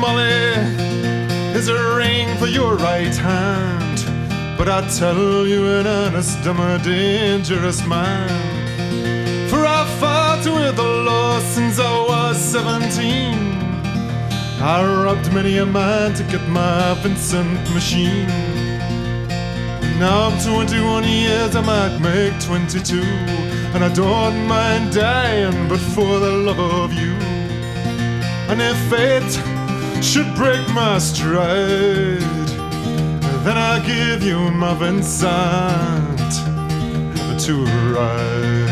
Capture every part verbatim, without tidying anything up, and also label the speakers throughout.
Speaker 1: folly is a ring for your right hand, but I tell you in earnest I'm a dangerous man. For I fought with the law since I was seventeen. I robbed many a man to get my Vincent machine. Now I'm twenty-one years, I might make twenty-two, and I don't mind dying, but for the love of you. And if fate should break my stride, then I'll give you my Vincent to ride.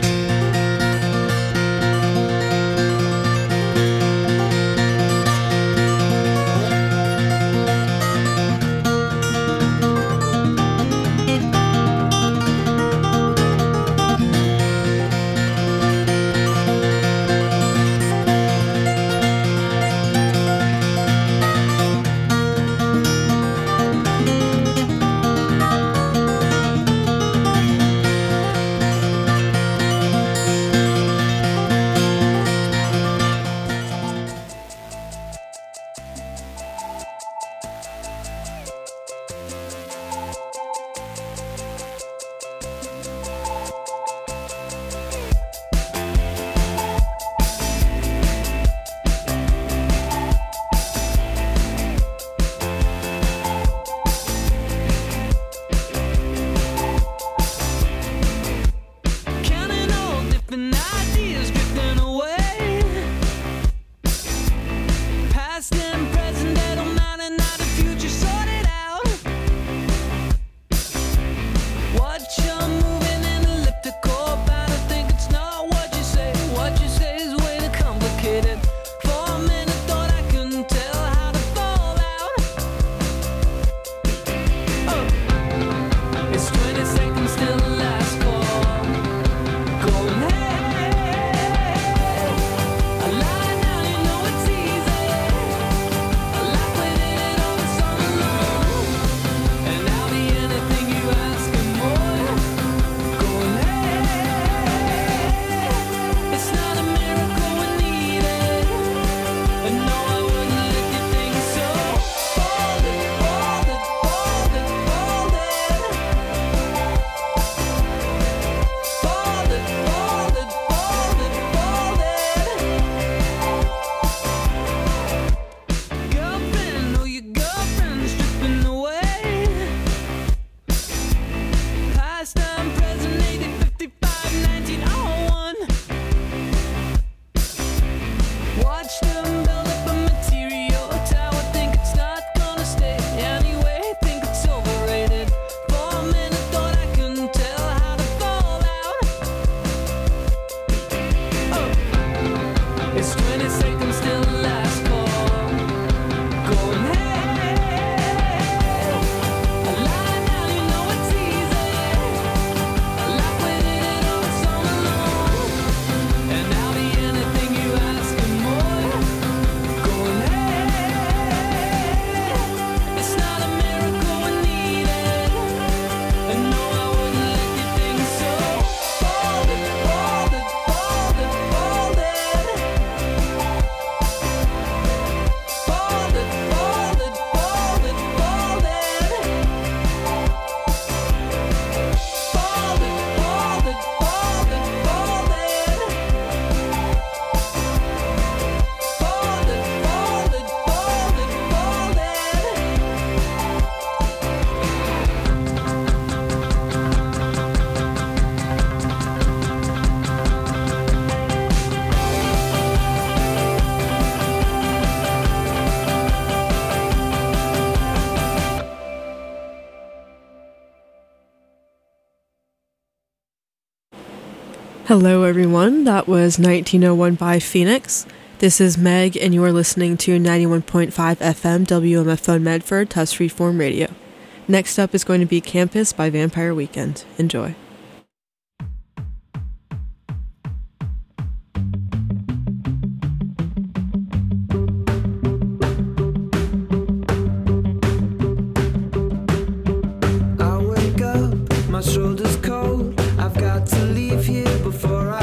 Speaker 2: Hello everyone, that was nineteen oh one by Phoenix. This is Meg and you are listening to ninety-one point five F M W M F on Medford, Tusk Freeform Radio. Next up is going to be Campus by Vampire Weekend. Enjoy.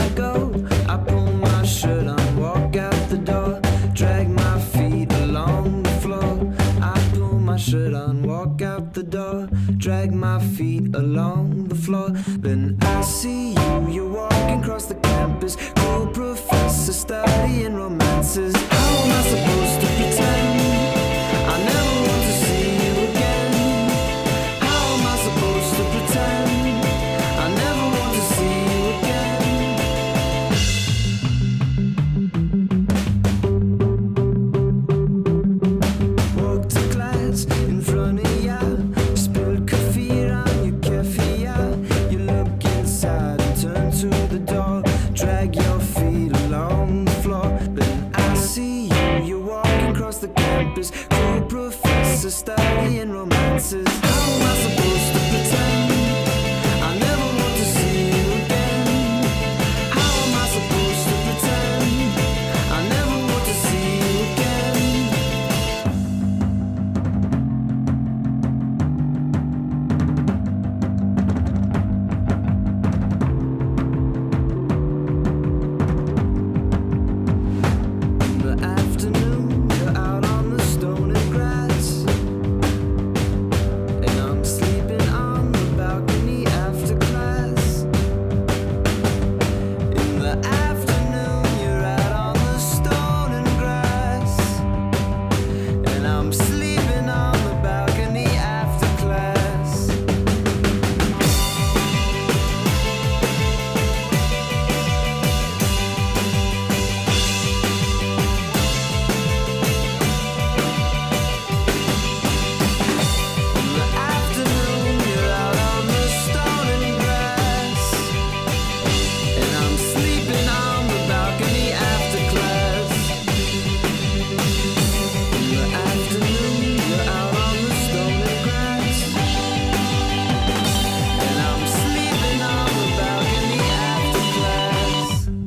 Speaker 3: Drag my feet along along the floor. Then I see you, you're walking across the campus. Cool professor studying romances. How am I supposed to pretend I never want to see you again? How am I supposed to pretend I never want to see you again? Walk to class in front of ya, spilled coffee on your keffia. You look inside and turn to the door, drag your feet along the floor. Then I see you, you're walking across the campus. Cool professor studying romances. How am I supposed to pretend I never want to see you again? How am I supposed to pretend I never want to see you again? In the afternoon, you're out on the stone and grass, and I'm sleeping on the balcony after class. In the afternoon, you're out on the stone and grass, and I'm sleeping on the balcony after class. In the afternoon, you're out on the stone and grass, and I'm sleeping on the balcony after class. In the afternoon, you're out on the stone and grass, and I'm sleeping on the balcony after class.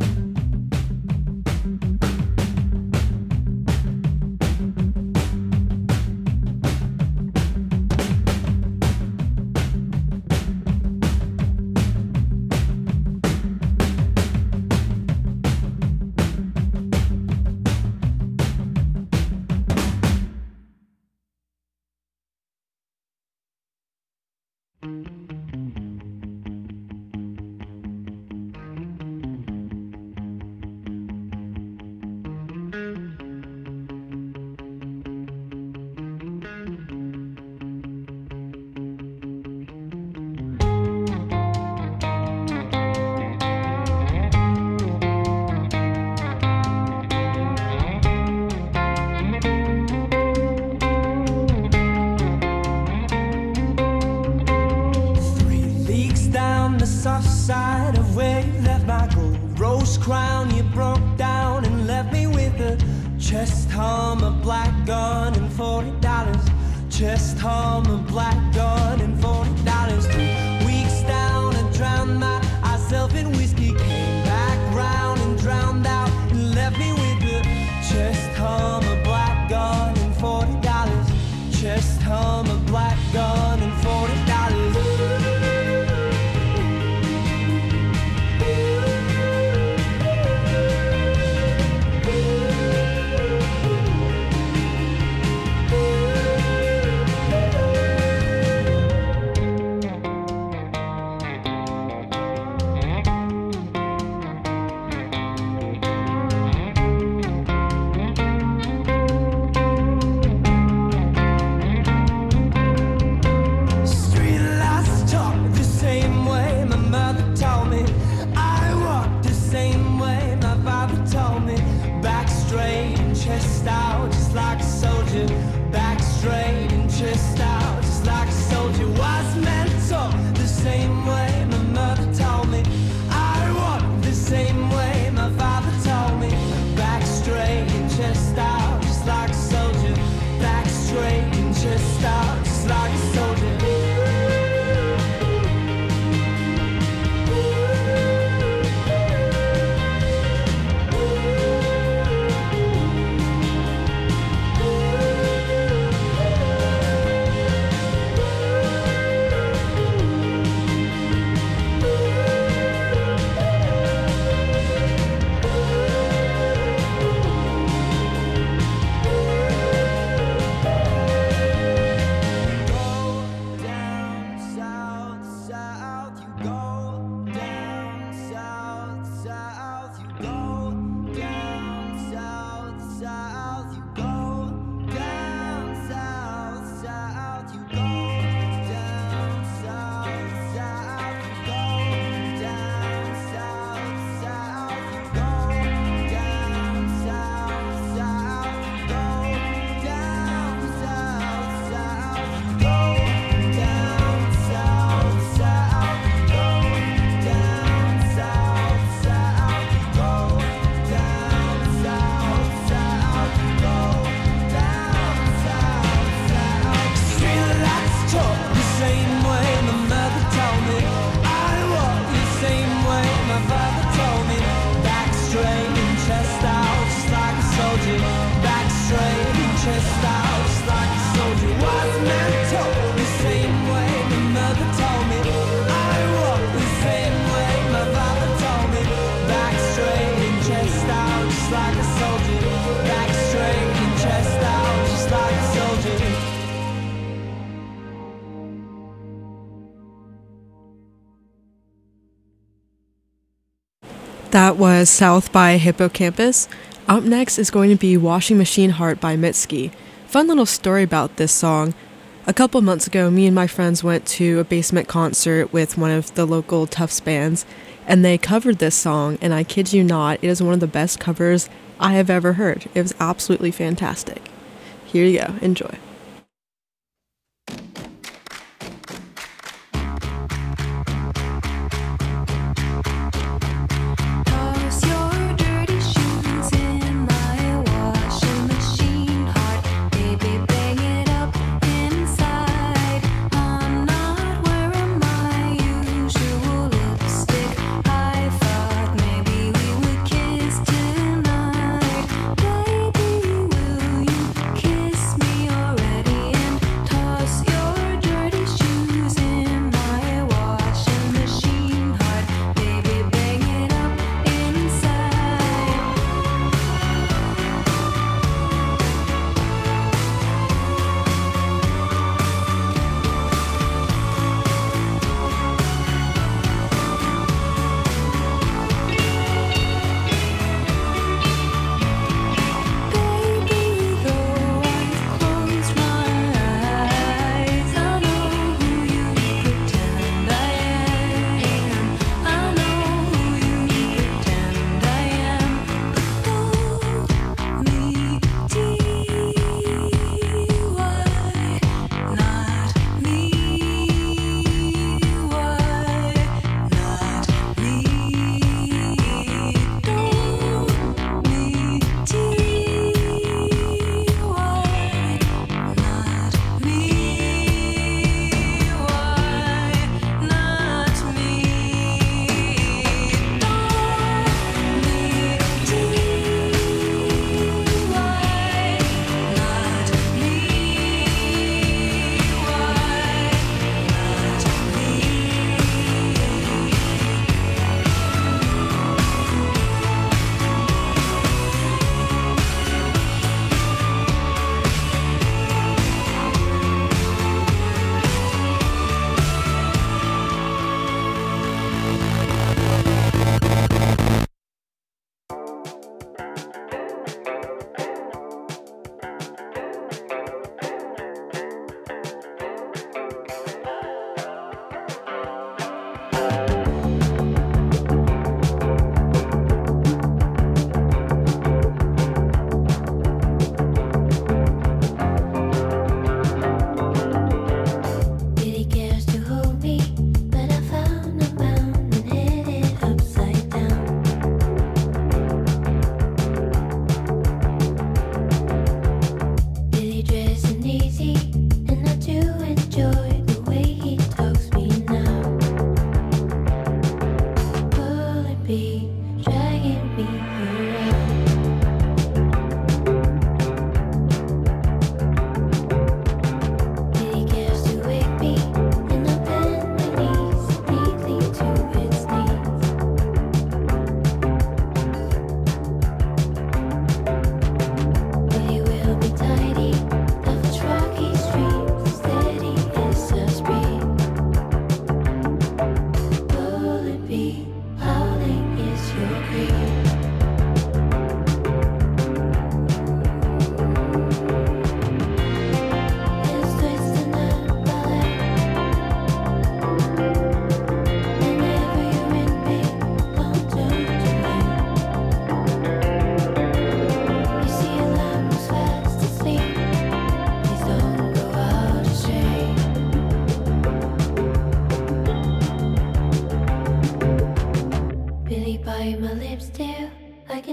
Speaker 4: Three leagues down the soft side of where you left my gold rose crown. You broke down and left me with a chest hum, a black gun, and forty dollars. Chest hum, a black gun, and forty dollars. Three weeks down and drowned myself in whiskey. Came back round and drowned out and left me with a chest hum, a black gun, and forty dollars. Chest hum, a black gun, and forty dollars.
Speaker 2: That was South by Hippocampus. Up next is going to be Washing Machine Heart by Mitski. Fun little story about this song. A couple months ago, me and my friends went to a basement concert with one of the local Tufts bands, and they covered this song, and I kid you not, it is one of the best covers I have ever heard. It was absolutely fantastic. Here you go. Enjoy.
Speaker 5: Baby, will you kiss me already?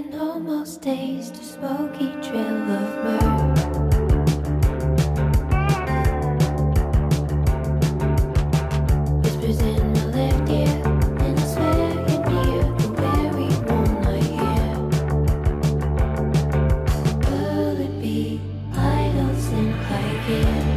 Speaker 5: can almost taste the smoky trail of myrrh. Whispers in my left ear, and I swear you're near the very one I hear. Will it be? I don't think I can.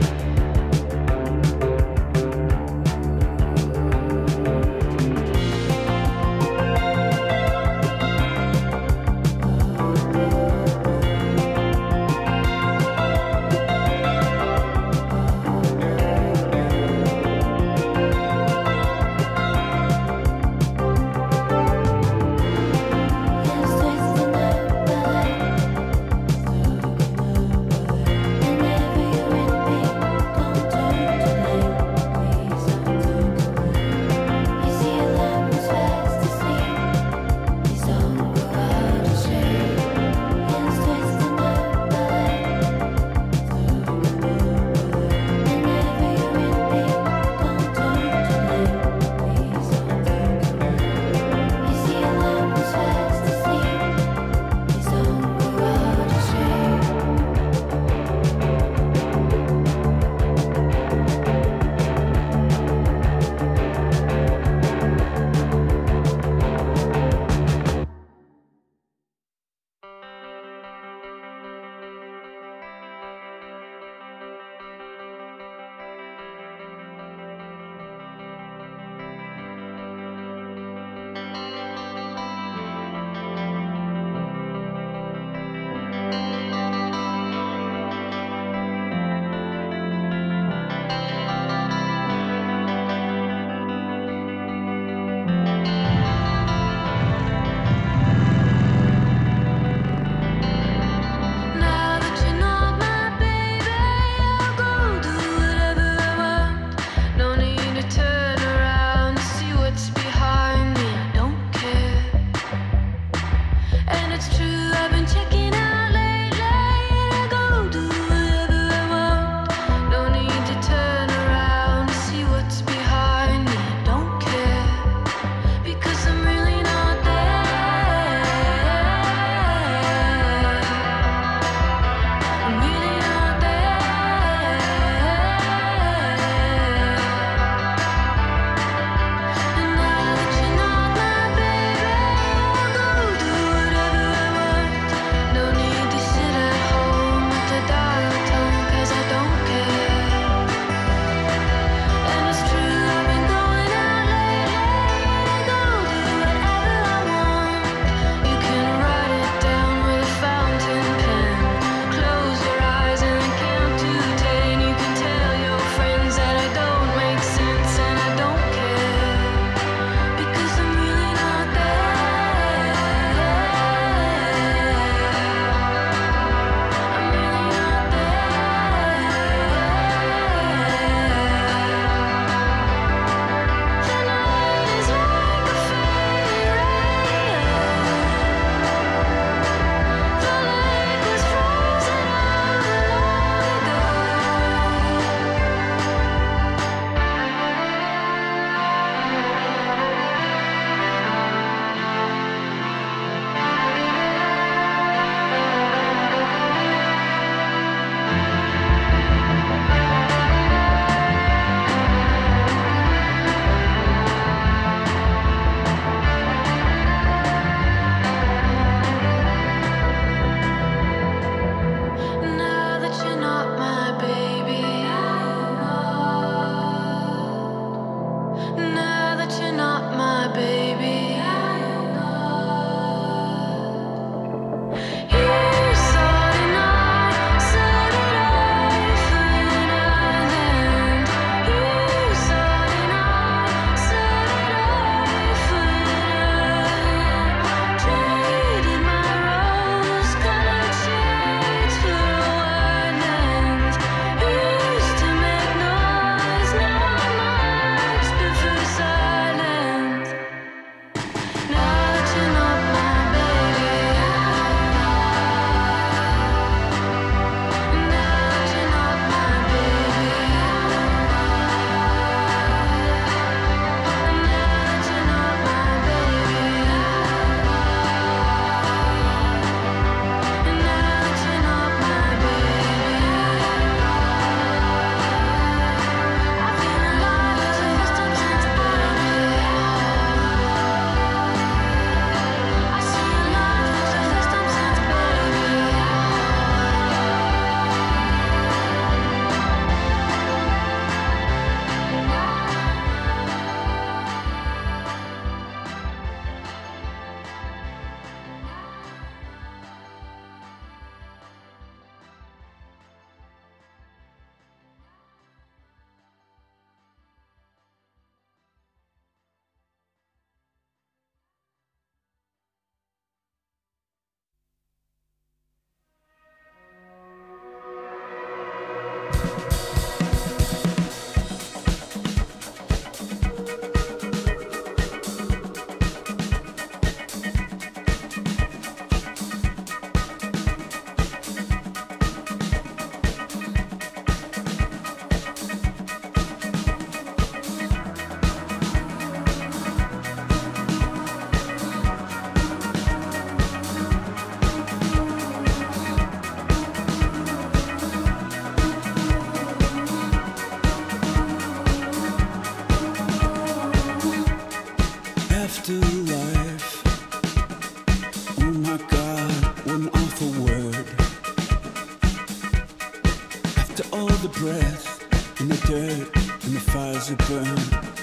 Speaker 3: to burn.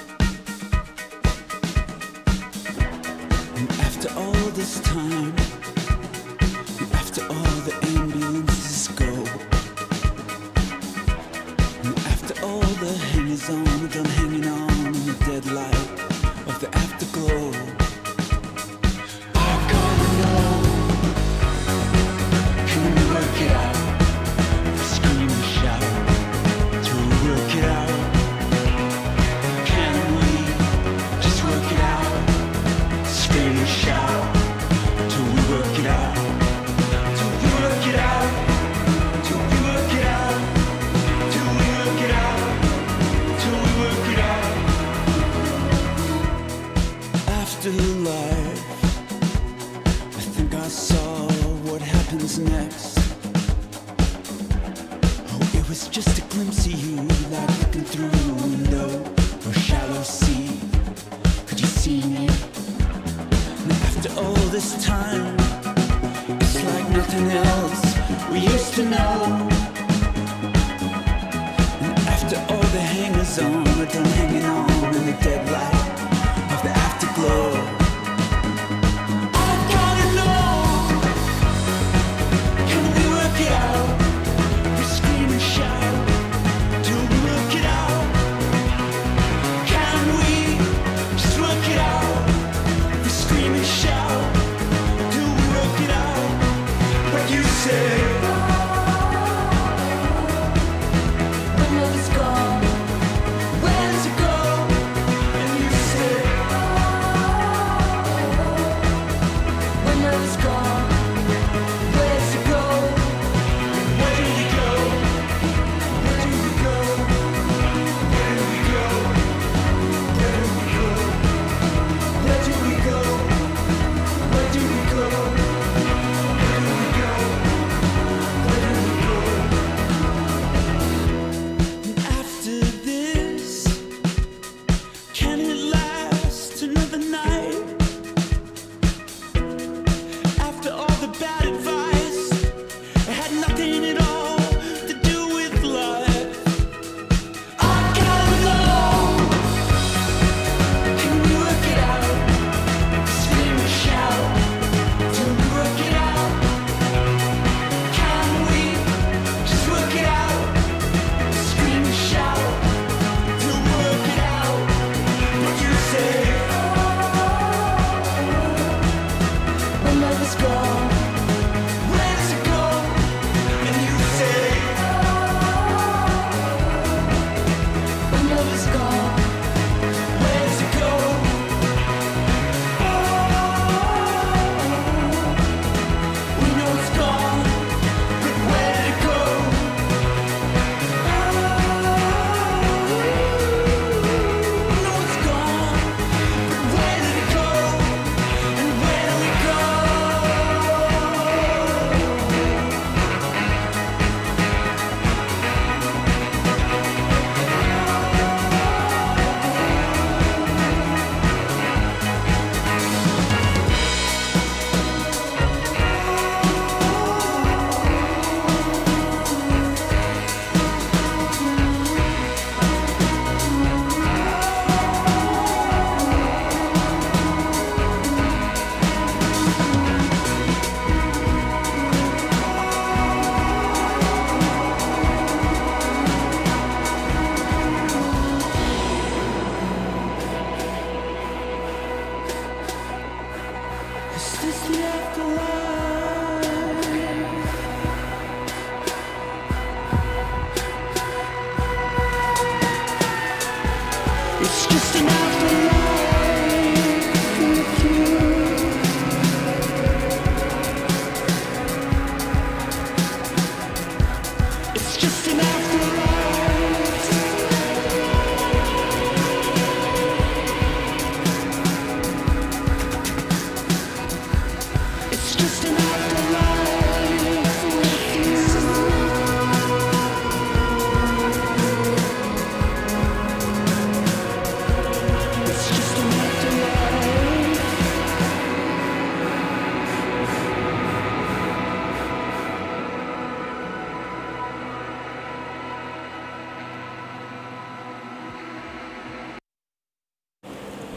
Speaker 3: And after all this time, and after all the ambulances go, and after all the hangers on are done hanging on in the dead light of the afterglow, I gotta know, can we work it out? Scream and shout till we work it out. Can we just work it out? Scream and shout till we work it out. Till we work it out. Till we work it out. Till we work it out. Till we work it out. Afterlife. I think I saw what happens next. It was just a glimpse of you, like looking through a window or a shallow sea. Could you see me? And after all this time, it's like nothing else we used to know. And after all the hangers on are done hanging on in the dead light of the afterglow, I gotta know, can we work it out? Scream and shout till we work it out. Can we just work it out? We scream and shout till we work it out. What you say? When love is gone, where does it go? And you say, when love is gone, where does it go? Where do we go? Where do we go? Where do we go? Where do we go? Where do we go? Where do we go? Where do we go?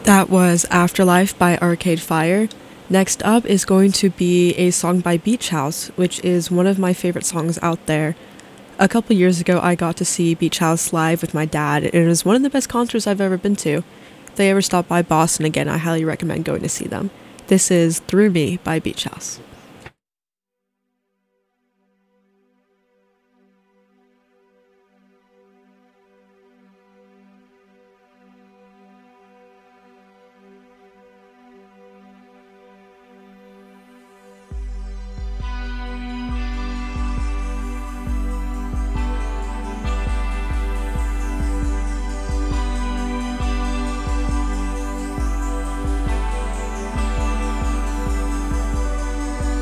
Speaker 2: That was Afterlife by Arcade Fire. Next up is going to be a song by Beach House, which is one of my favorite songs out there. A couple years ago, I got to see Beach House live with my dad, and it was one of the best concerts I've ever been to. If they ever stop by Boston again, I highly recommend going to see them. This is Through Me by Beach House.
Speaker 3: Through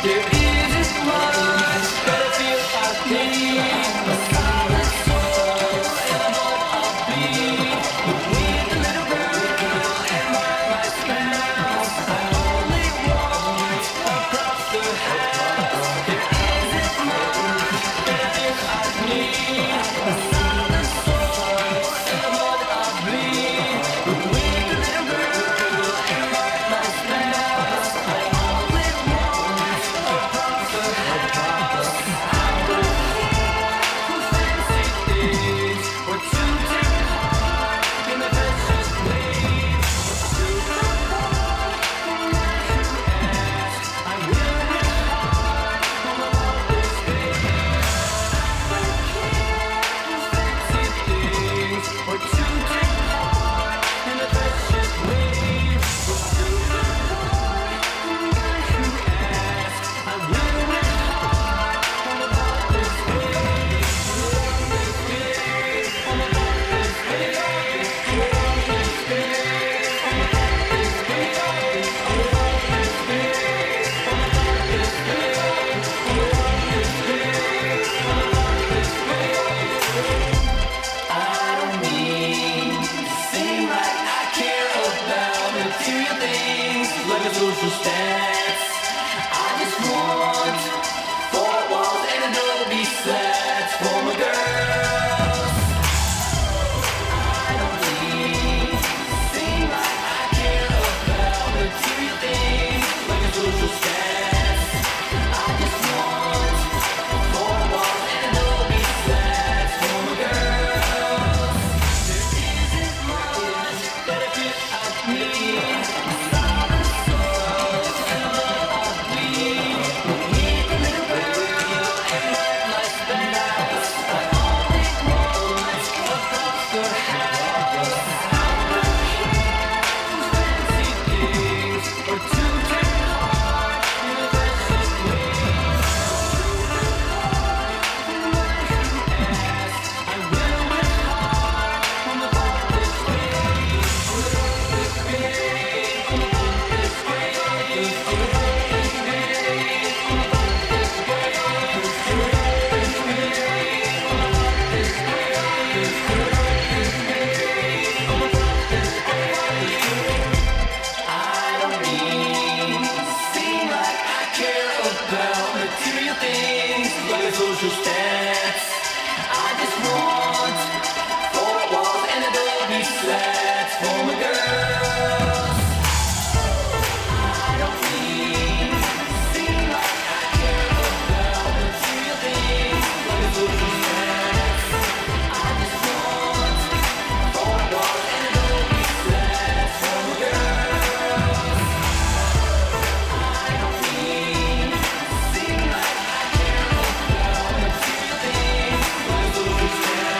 Speaker 3: Sing like I care about material things, like social stats.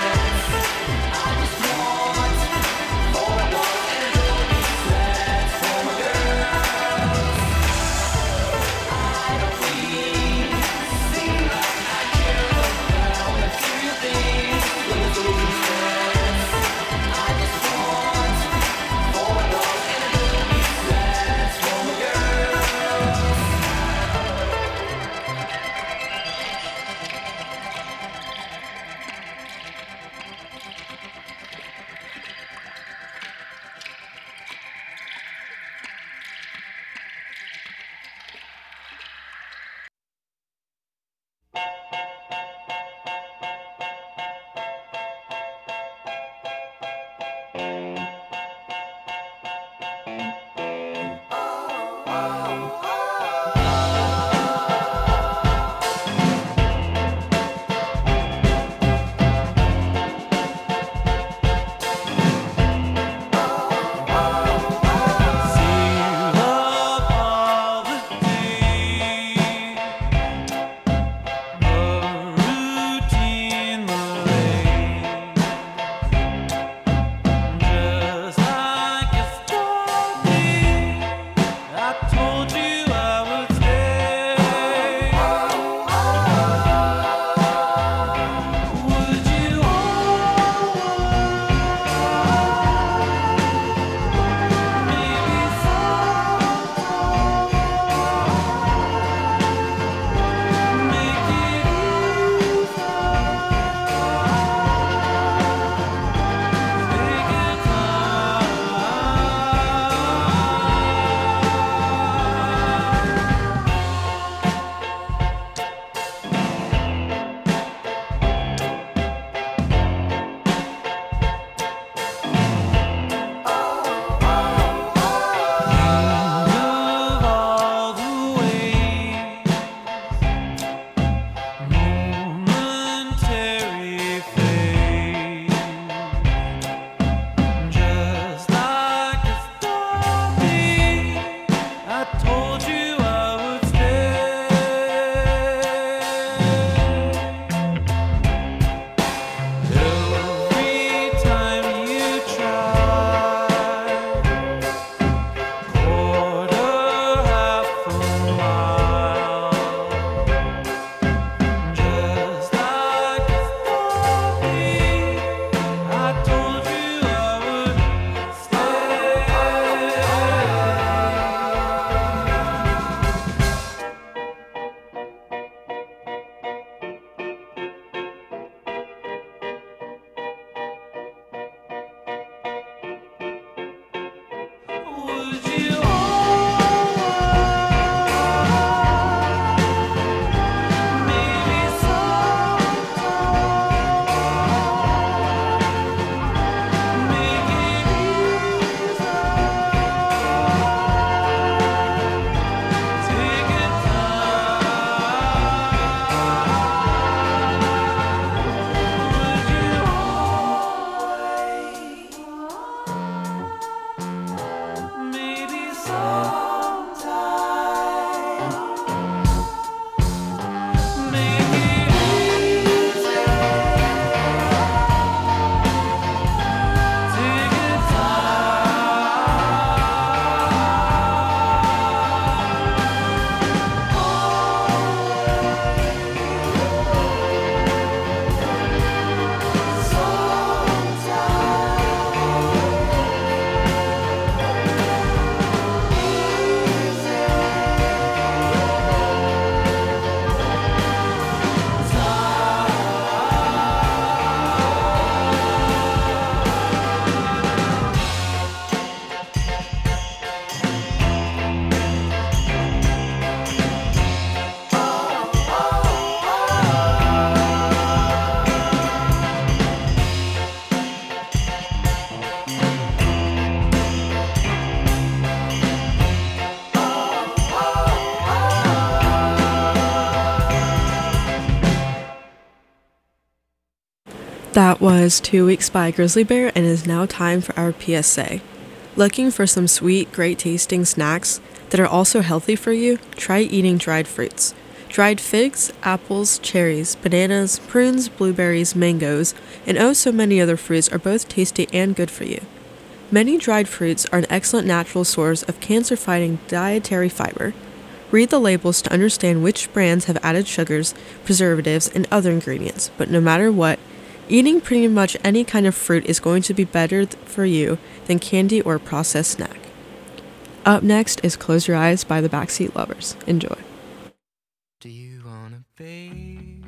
Speaker 2: That was Two Weeks by Grizzly Bear, and it is now time for our P S A. Looking for some sweet, great tasting snacks that are also healthy for you? Try eating dried fruits. Dried figs, apples, cherries, bananas, prunes, blueberries, mangoes, and oh so many other fruits are both tasty and good for you. Many dried fruits are an excellent natural source of cancer-fighting dietary fiber. Read the labels to understand which brands have added sugars, preservatives, and other ingredients, but no matter what, eating pretty much any kind of fruit is going to be better th- for you than candy or processed snack. Up next is Close Your Eyes by the Backseat Lovers. Enjoy.
Speaker 3: Do you wanna be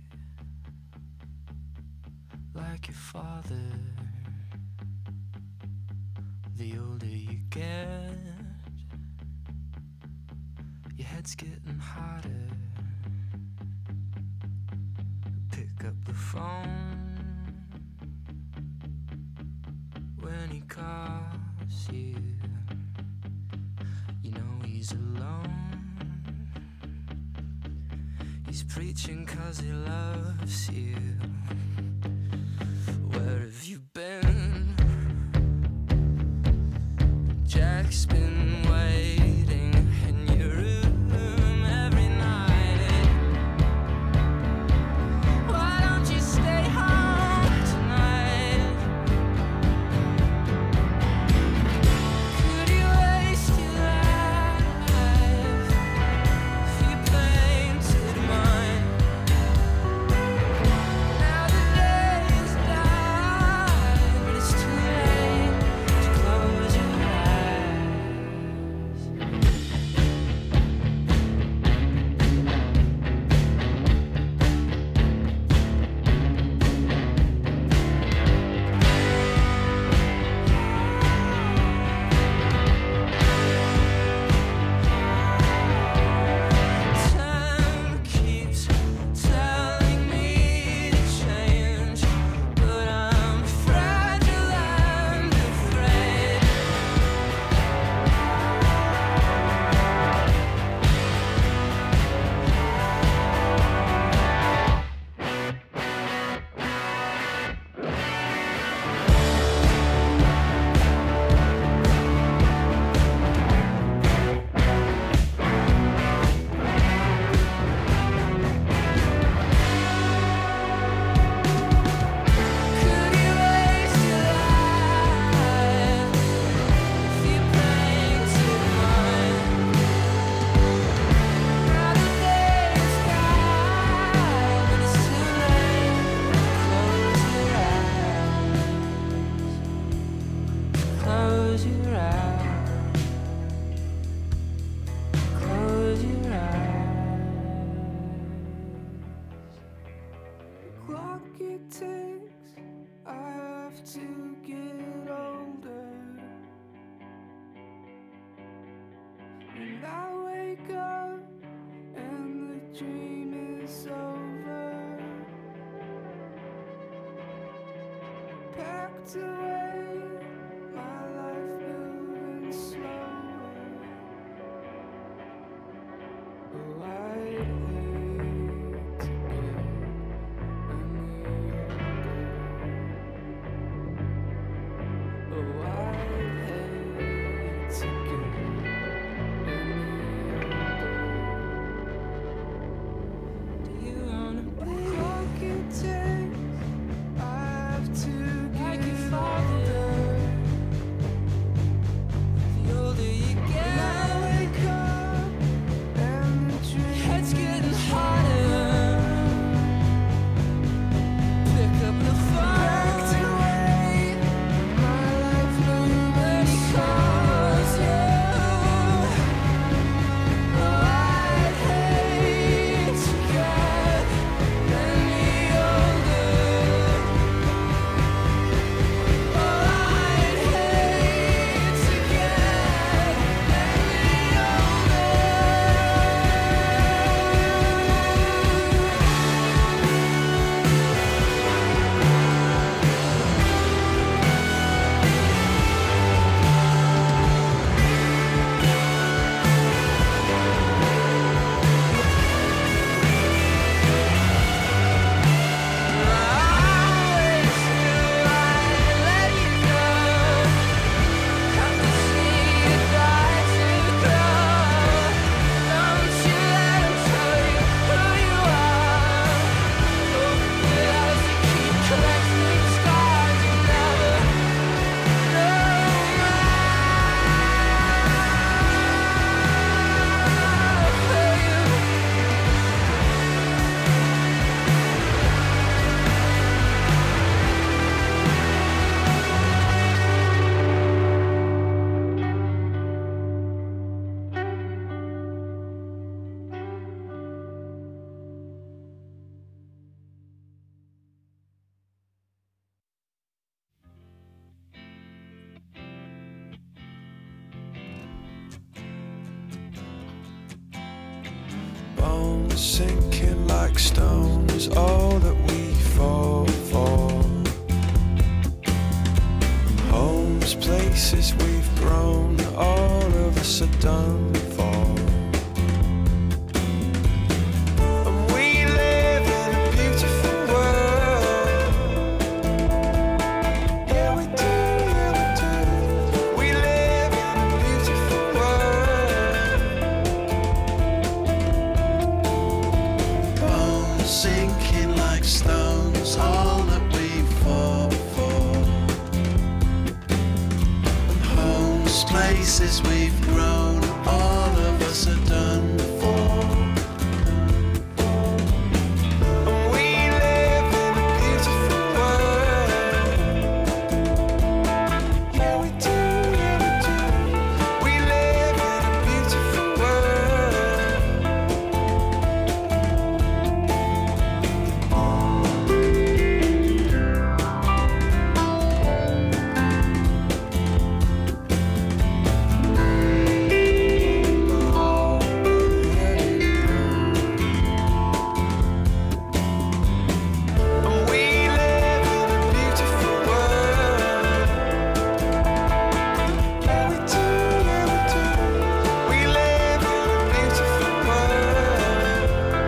Speaker 3: like your father? The older you get, your head's getting harder. Pick up the phone when he calls you. You know he's alone. He's preaching 'cause he loves you. Where have you been? Jack's been waiting in your room every night. Why don't you stay home tonight? Could you waste your life if you painted mine? Now the day is done, but it's too late to close your eyes. Time keeps telling me to change, but I'm fragile and afraid. Could you waste your life if you painted mine? Now the day is gone, but it's too late. Close your eyes. Close your eyes. Close your eyes. Clock it ticks, I have to get older. And I wake up and the dream is over. Packed away, my life moving slower. Oh, I'd hate to get any older. Oh, I'd hate to get any older. Do you wanna be? Clock it ticks, I have to get like your father? sinking like stones, all that we fall for. Homes, places we've grown, all of us are done for. And we live in a beautiful world. Yeah, we do, yeah, we do. We live in a beautiful world. Bones sinking like stones, all that we fall for. Homes, places we've grown, all of us are done for. And we live in a beautiful world. Yeah, we do, yeah, we do. We live in a beautiful world. And we live in a beautiful world. Yeah, we do, yeah, we do. We live in a beautiful world.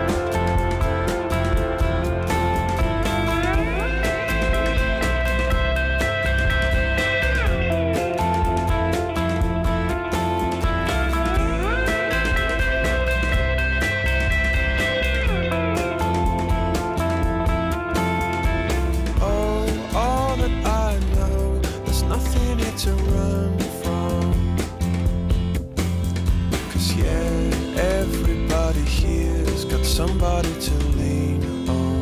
Speaker 3: Oh, all that I know, there's nothing here to run from. 'Cause yeah, everybody here's got somebody to lean on.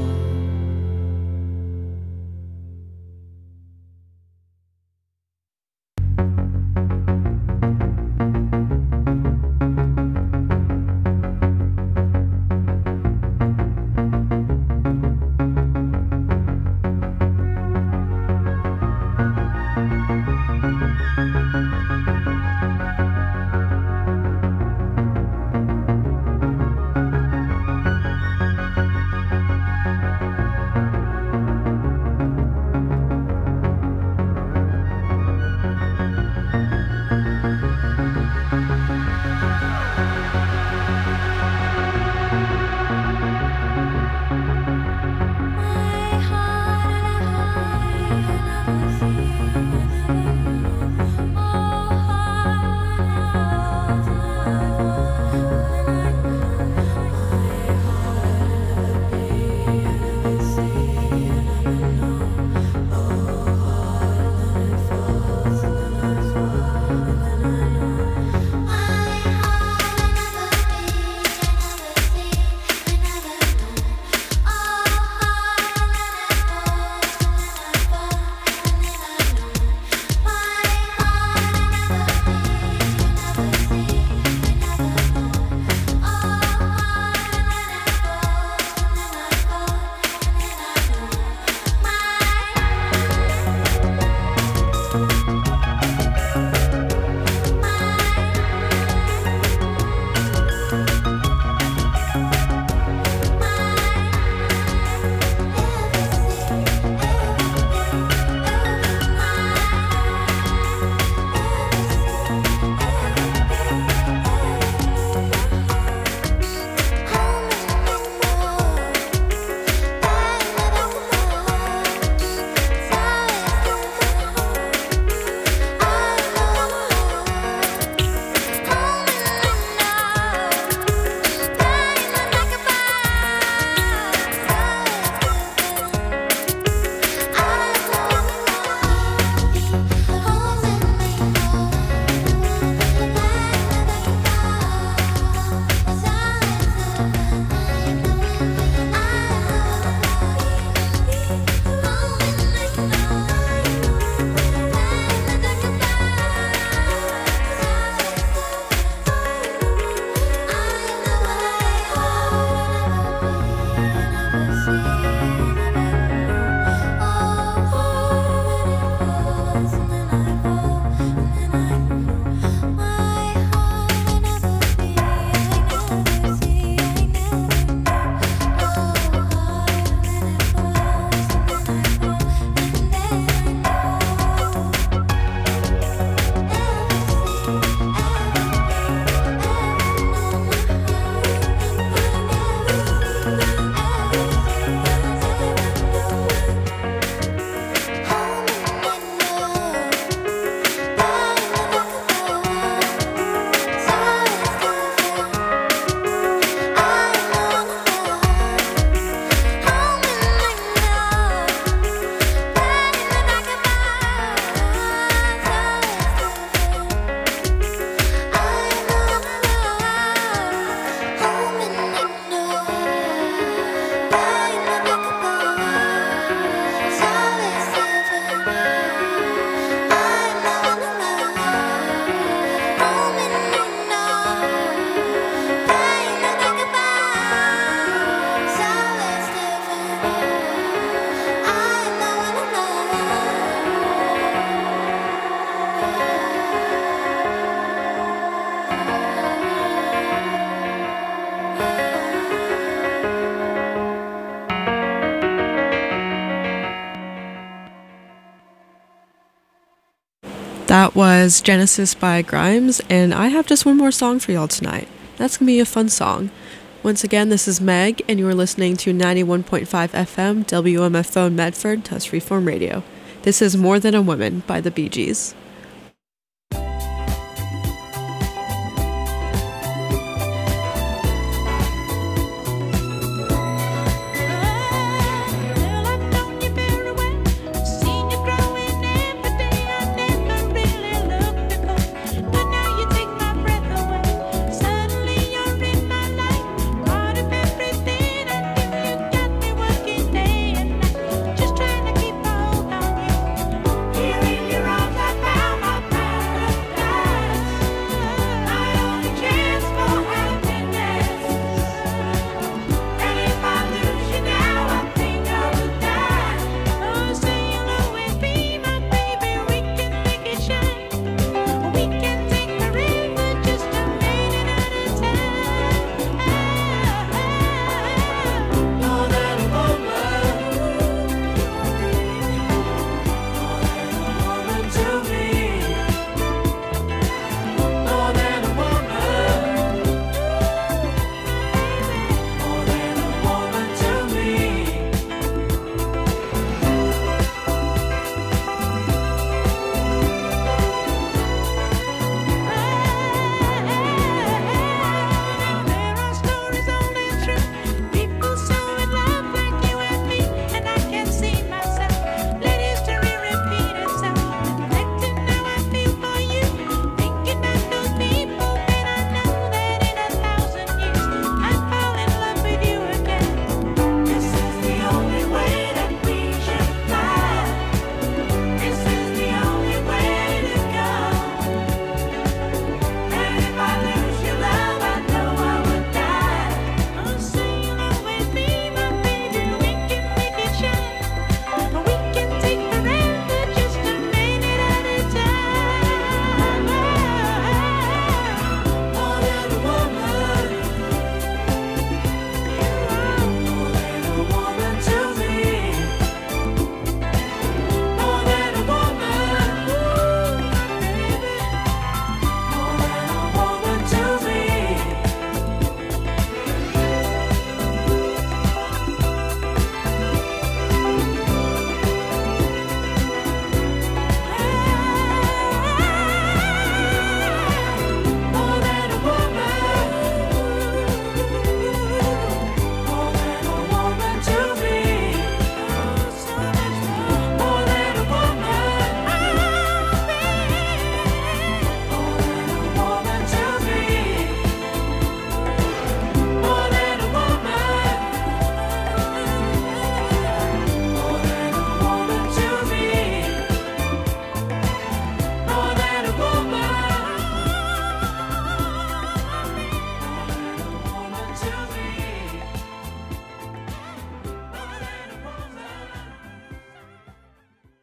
Speaker 2: That was Genesis by Grimes, and I have just one more song for y'all tonight. That's going to be a fun song. Once again, this is Meg, and you are listening to ninety-one point five F M W M F O Medford, Tusk Freeform Radio. This is More Than a Woman by the Bee Gees.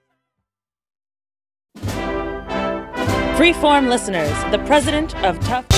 Speaker 6: Freeform listeners, the president of Tough...